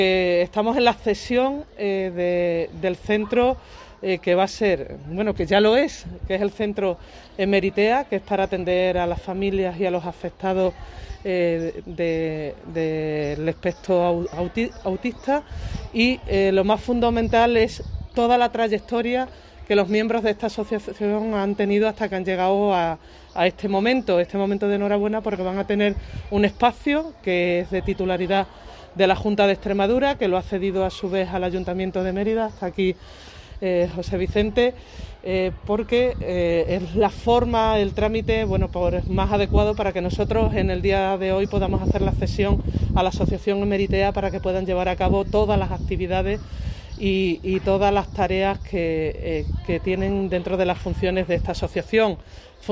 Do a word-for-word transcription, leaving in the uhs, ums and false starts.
Eh, estamos en la cesión eh, de, del centro eh, que va a ser, bueno, que ya lo es, que es el centro Meritea, que es para atender a las familias y a los afectados eh, del de, de espectro auti, autista y eh, lo más fundamental es toda la trayectoria que los miembros de esta asociación han tenido hasta que han llegado a, a este momento, este momento de enhorabuena, porque van a tener un espacio que es de titularidad de la Junta de Extremadura, que lo ha cedido a su vez al Ayuntamiento de Mérida, hasta aquí eh, José Vicente, eh, porque eh, es la forma, el trámite, bueno, pues más adecuado para que nosotros en el día de hoy podamos hacer la cesión a la Asociación Meritea para que puedan llevar a cabo todas las actividades y, y todas las tareas que, eh, que tienen dentro de las funciones de esta asociación.